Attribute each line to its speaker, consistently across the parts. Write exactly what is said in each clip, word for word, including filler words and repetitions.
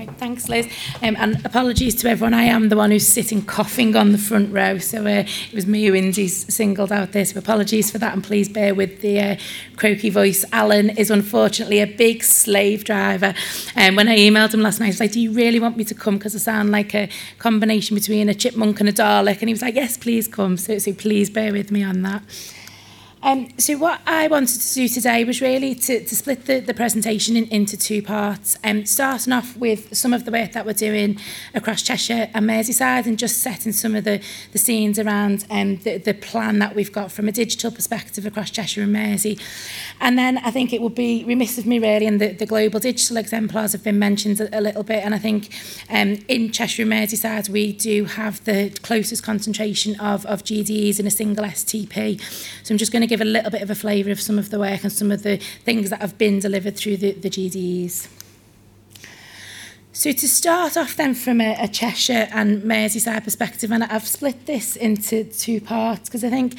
Speaker 1: Right, thanks, Liz. Um, and apologies to everyone. I am the one who's sitting coughing on the front row. So uh, it was me who Indy's singled out this. So apologies for that, and please bear with the uh, croaky voice. Alan is unfortunately a big slave driver. And um, when I emailed him last night, I was like, do you really want me to come? Because I sound like a combination between a chipmunk and a Dalek. And he was like, yes, please come. So, so please bear with me on that. Um, so what I wanted to do today was really to, to split the, the presentation in, into two parts, um, starting off with some of the work that we're doing across Cheshire and Merseyside and just setting some of the, the scenes around um, the, the plan that we've got from a digital perspective across Cheshire and Mersey. And then I think it would be remiss of me really, and the, the global digital exemplars have been mentioned a, a little bit, and I think um, in Cheshire and Merseyside we do have the closest concentration of, of G D Es in a single S T P. So I'm just going to give a little bit of a flavour of some of the work and some of the things that have been delivered through the, the G D Es. So to start off then from a, a Cheshire and Merseyside perspective, and I've split this into two parts because I think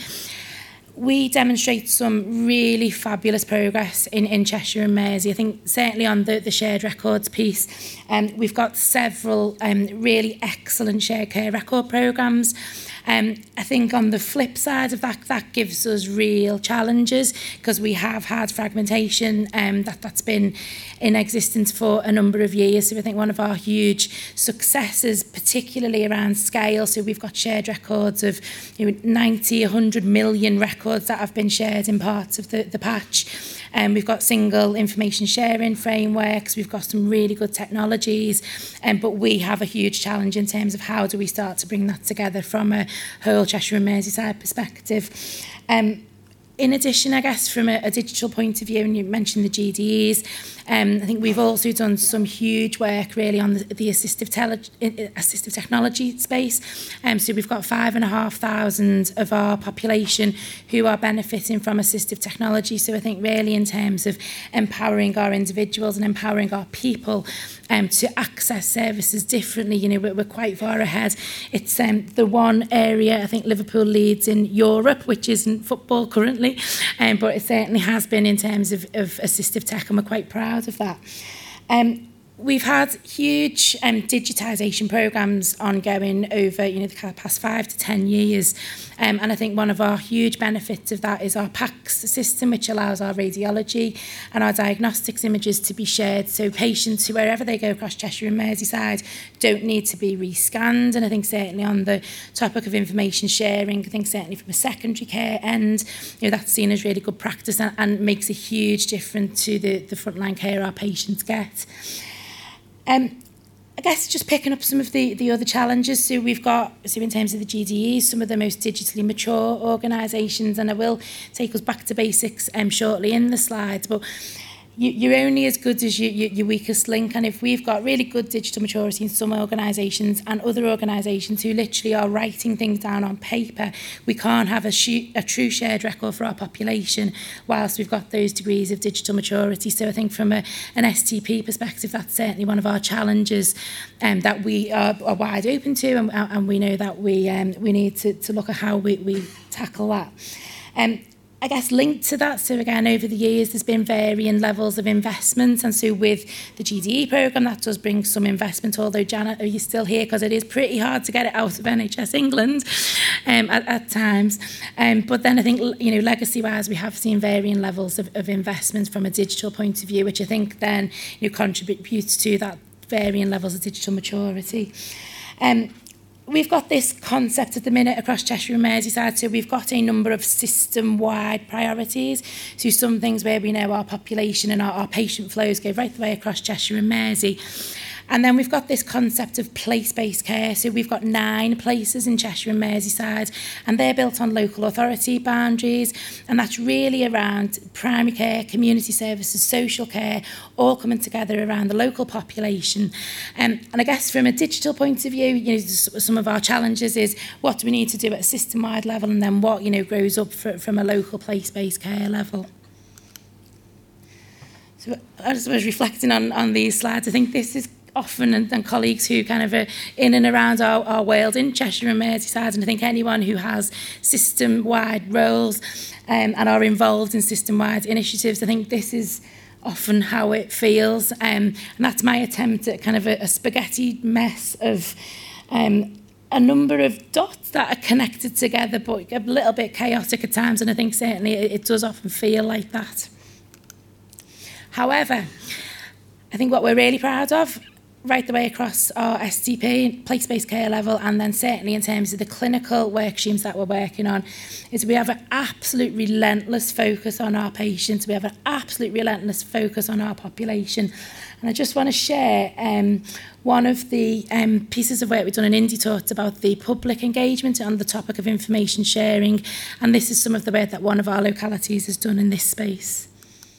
Speaker 1: we demonstrate some really fabulous progress in, in Cheshire and Mersey. I think certainly on the, the shared records piece, um, we've got several um, really excellent shared care record programmes. Um, I think on the flip side of that, that gives us real challenges because we have had fragmentation um, that, that's been in existence for a number of years. So I think one of our huge successes, particularly around scale, so we've got shared records of you know, ninety, one hundred million records that have been shared in parts of the, the patch. Um, we've got single information sharing frameworks, we've got some really good technologies, um, but we have a huge challenge in terms of how do we start to bring that together from a whole Cheshire and Merseyside perspective. Um, In addition, I guess, from a, a digital point of view, and you mentioned the G D Es, um, I think we've also done some huge work really on the, the assistive, tele assistive technology space. Um, so we've got five and a half thousand of our population who are benefiting from assistive technology. So I think really in terms of empowering our individuals and empowering our people um, to access services differently, you know, we're, we're quite far ahead. It's um, the one area I think Liverpool leads in Europe, which isn't football currently. Um, but it certainly has been in terms of, of assistive tech, and we're quite proud of that. Um, we've had huge um, digitisation programmes ongoing over you know, the past five to ten years. Um, and I think one of our huge benefits of that is our PACS system, which allows our radiology and our diagnostics images to be shared. So patients, who wherever they go across Cheshire and Merseyside, don't need to be rescanned. And I think certainly on the topic of information sharing, I think certainly from a secondary care end, you know, that's seen as really good practice and, and makes a huge difference to the, the frontline care our patients get. Um, I guess just picking up some of the, the other challenges. So we've got, so in terms of the G D Es, some of the most digitally mature organisations, and I will take us back to basics um, shortly in the slides, but you, you're only as good as you, you, your weakest link. And if we've got really good digital maturity in some organisations and other organisations who literally are writing things down on paper, we can't have a, sh a true shared record for our population whilst we've got those degrees of digital maturity. So I think from a, an S T P perspective, that's certainly one of our challenges um, that we are, are wide open to, and, and we know that we, um, we need to, to look at how we, we tackle that. Um, I guess linked to that, so again, over the years, there's been varying levels of investment. And so with the G D E programme, that does bring some investment, although, Janet, are you still here? Because it is pretty hard to get it out of N H S England um, at, at times. Um, but then I think, you know, legacy-wise, we have seen varying levels of, of investment from a digital point of view, which I think then you know, contributes to that varying levels of digital maturity. Um, We've got this concept at the minute across Cheshire and Merseyside, so we've got a number of system-wide priorities. So some things where we know our population and our, our patient flows go right the way across Cheshire and Mersey. And then we've got this concept of place-based care. So we've got nine places in Cheshire and Merseyside, and they're built on local authority boundaries. And that's really around primary care, community services, social care, all coming together around the local population. Um, and I guess from a digital point of view, you know, some of our challenges is what do we need to do at a system-wide level, and then what, you know, grows up for, from a local place-based care level. So I just was reflecting on, on these slides. I think this is often, and, and colleagues who kind of are in and around our, our world in Cheshire and Merseyside, and I think anyone who has system-wide roles um, and are involved in system-wide initiatives, I think this is often how it feels. Um, and that's my attempt at kind of a, a spaghetti mess of um, a number of dots that are connected together, but a little bit chaotic at times, and I think certainly it, it does often feel like that. However, I think what we're really proud of right the way across our S T P, place-based care level, and then certainly in terms of the clinical work streams that we're working on, is we have an absolute relentless focus on our patients. We have an absolute relentless focus on our population. And I just want to share um, one of the um, pieces of work we've done in Indie Talks about the public engagement on the topic of information sharing. And this is some of the work that one of our localities has done in this space.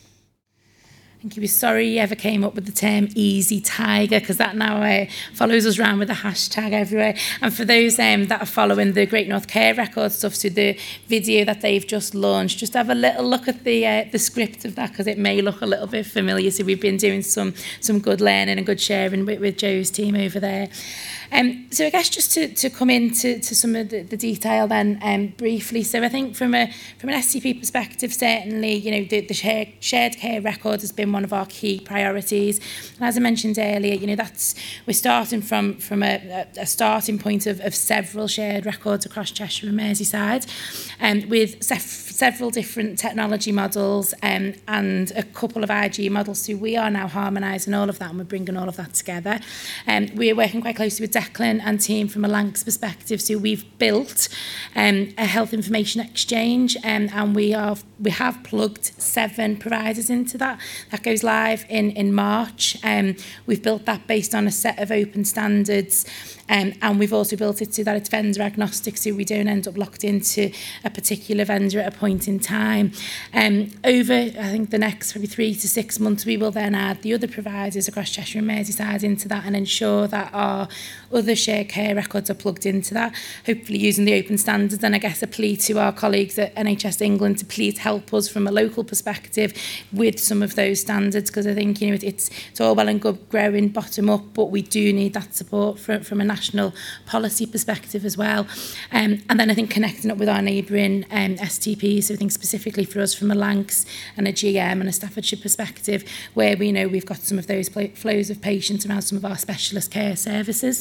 Speaker 1: I think he was sorry he ever came up with the term easy tiger, because that now uh, follows us around with a hashtag everywhere. And for those um, that are following the Great North Care Record stuff, so the video that they've just launched, just have a little look at the uh, the script of that, because it may look a little bit familiar. So we've been doing some some good learning and good sharing with, with Joe's team over there. Um, so I guess just to, to come into to some of the, the detail then um, briefly. So I think from a from an S T P perspective, certainly, you know, the, the shared, shared care record has been one of our key priorities. And as I mentioned earlier, you know, that's we're starting from from a, a starting point of, of several shared records across Cheshire and Merseyside, um, with sef- several different technology models um, and a couple of I G models. So we are now harmonising all of that, and we're bringing all of that together. Um, we're working quite closely with Declan and team from a Lancs perspective. So we've built um, a health information exchange, um, and we are we have plugged seven providers into that. That goes live in in March. Um, we've built that based on a set of open standards. Um, and we've also built it so that it's vendor agnostic, so we don't end up locked into a particular vendor at a point in time. Um, over, I think, the next maybe three to six months, we will then add the other providers across Cheshire and Merseyside into that and ensure that our other shared care records are plugged into that, hopefully using the open standards. And I guess a plea to our colleagues at N H S England to please help us from a local perspective with some of those standards, because I think, you know, it, it's, it's all well and good growing bottom up, but we do need that support from, from a national policy perspective as well. Um, and then I think connecting up with our neighbouring um, S T Ps, so I think specifically for us from a Lancs and a G M and a Staffordshire perspective, where we know we've got some of those pl- flows of patients around some of our specialist care services.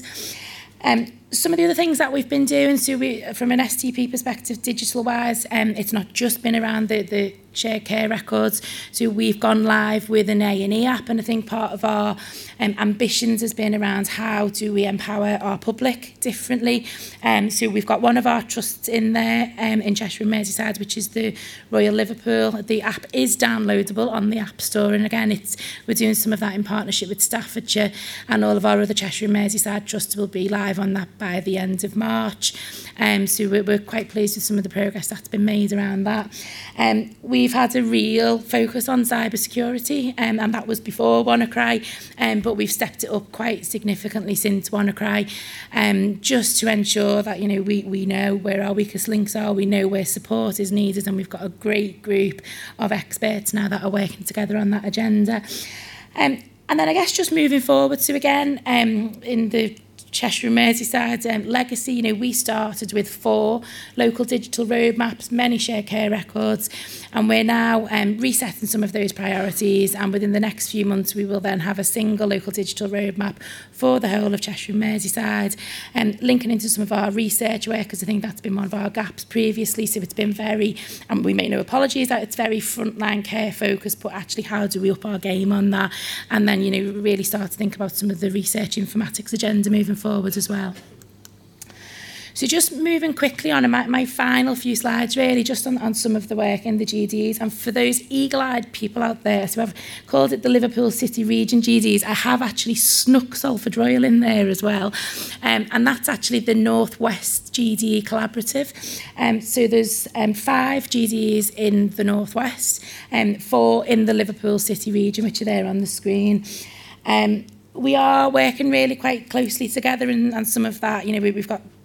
Speaker 1: Um, some of the other things that we've been doing, so we, from an S T P perspective, digital-wise, um, it's not just been around the, the shared care records. So we've gone live with an A and E app, and I think part of our um, ambitions has been around how do we empower our public differently. Um, so we've got one of our trusts in there um, in Cheshire and Merseyside, which is the Royal Liverpool. The app is downloadable on the App Store, and again, it's we're doing some of that in partnership with Staffordshire, and all of our other Cheshire and Merseyside trusts will be live on that by the end of March. Um, so we're, we're quite pleased with some of the progress that's been made around that. Um, we've had a real focus on cybersecurity, um, and that was before WannaCry, um, but we've stepped it up quite significantly since WannaCry, um, just to ensure that, you know, we, we know where our weakest links are, we know where support is needed, and we've got a great group of experts now that are working together on that agenda. Um, and then I guess just moving forward, so again, um, in the Cheshire and Merseyside um, legacy, you know, we started with four local digital roadmaps, many shared care records, and we're now um, resetting some of those priorities, and within the next few months we will then have a single local digital roadmap for the whole of Cheshire and Merseyside, and um, linking into some of our research work, because I think that's been one of our gaps previously. So it's been very, and we make no apologies that it's very frontline care focused, but actually how do we up our game on that, and then, you know, really start to think about some of the research informatics agenda moving forward forward as well. So just moving quickly on, my, my final few slides really just on, on some of the work in the G D Es, and for those eagle-eyed people out there, so I've called it the Liverpool City Region G D Es. I have actually snuck Salford Royal in there as well, um, and that's actually the North West G D E Collaborative. Um, so there's um, five G D Es in the North West, and um, four in the Liverpool City Region, which are there on the screen. Um, We are working really quite closely together, and, and some of that, you know, we, we've got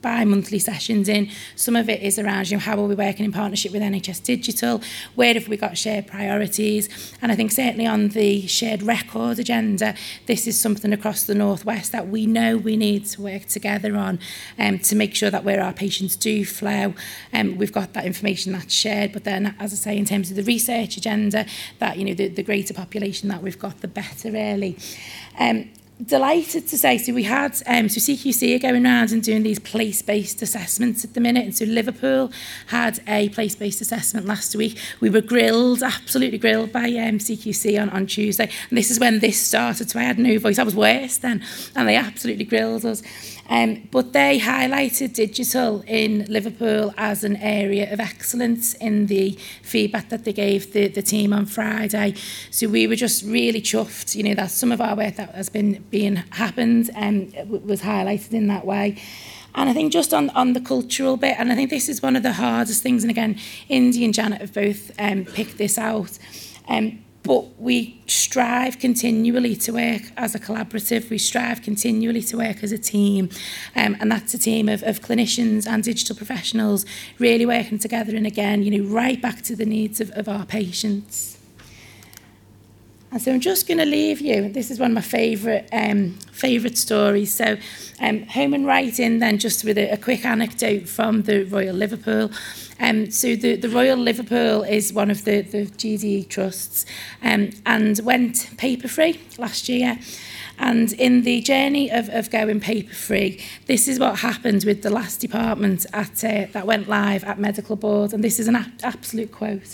Speaker 1: bi-monthly sessions in. Some of it is around, you know, how are we working in partnership with N H S Digital? Where have we got shared priorities? And I think certainly on the shared record agenda, this is something across the North West that we know we need to work together on um, to make sure that where our patients do flow, um, we've got that information that's shared. But then, as I say, in terms of the research agenda, that, you know, the, the greater population that we've got, the better, really. Um, Delighted to say, so we had, um, so C Q C are going around and doing these place-based assessments at the minute, and so Liverpool had a place-based assessment last week. We were grilled, absolutely grilled by um, C Q C on, on Tuesday, and this is when this started, so I had no voice, I was worse then, and they absolutely grilled us. Um, but they highlighted digital in Liverpool as an area of excellence in the feedback that they gave the, the team on Friday. So we were just really chuffed, you know, that some of our work that has been being happened and um, was highlighted in that way. And I think just on, on the cultural bit, and I think this is one of the hardest things, and again, Indy and Janet have both um, picked this out, um, but we strive continually to work as a collaborative. We strive continually to work as a team, um, and that's a team of, of clinicians and digital professionals really working together, and again, you know, right back to the needs of, of our patients. And so I'm just going to leave you. This is one of my favourite um, favourite stories. So um, home and right in then just with a, a quick anecdote from the Royal Liverpool. Um, so the, the Royal Liverpool is one of the, the G D E trusts um, and went paper-free last year. And in the journey of, of going paper-free, this is what happened with the last department at, uh, that went live at Medical Board. And this is an a- absolute quote.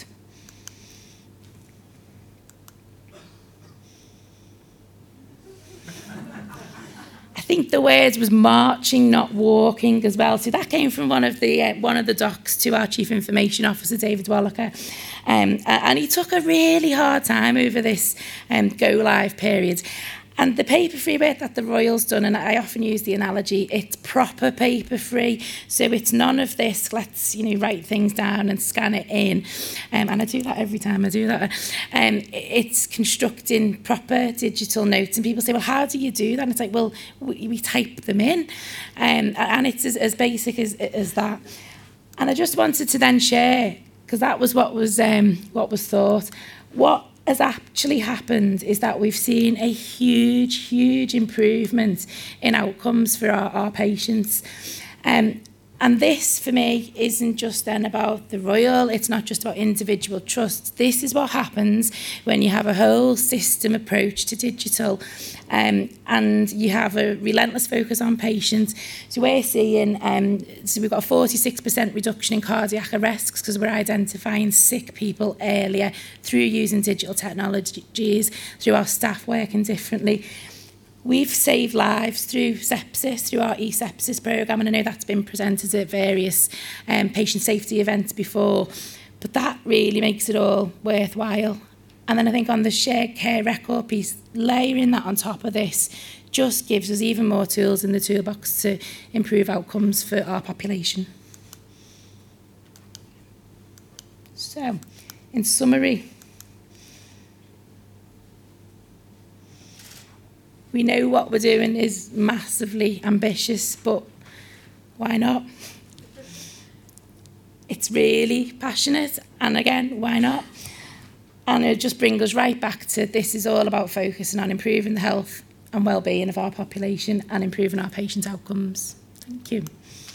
Speaker 1: I think the words was marching, not walking as well. So that came from one of the uh, one of the docs to our Chief Information Officer, David Wallaker. Um, and he took a really hard time over this um, go-live period. And the paper-free bit that the Royal's done, and I often use the analogy, it's proper paper-free. So it's none of this, let's, you know, write things down and scan it in. Um, and I do that every time I do that. Um, it's constructing proper digital notes. And people say, well, how do you do that? And it's like, well, we, we type them in. Um, and it's as, as basic as, as that. And I just wanted to then share, because that was what was, um, what was thought. What has actually happened is that we've seen a huge, huge improvement in outcomes for our, our patients. Um, and this, for me, isn't just then about the Royal, it's not just about individual trusts. This is what happens when you have a whole system approach to digital um, and you have a relentless focus on patients. So we're seeing, um, so we've got a forty-six percent reduction in cardiac arrests because we're identifying sick people earlier through using digital technologies, through our staff working differently. We've saved lives through sepsis, through our e-sepsis programme, and I know that's been presented at various um, patient safety events before, but that really makes it all worthwhile. And then I think on the shared care record piece, layering that on top of this just gives us even more tools in the toolbox to improve outcomes for our population. So, in summary, we know what we're doing is massively ambitious, but why not? It's really passionate, and again, why not? And it just brings us right back to this is all about focusing on improving the health and well-being of our population and improving our patients' outcomes. Thank you.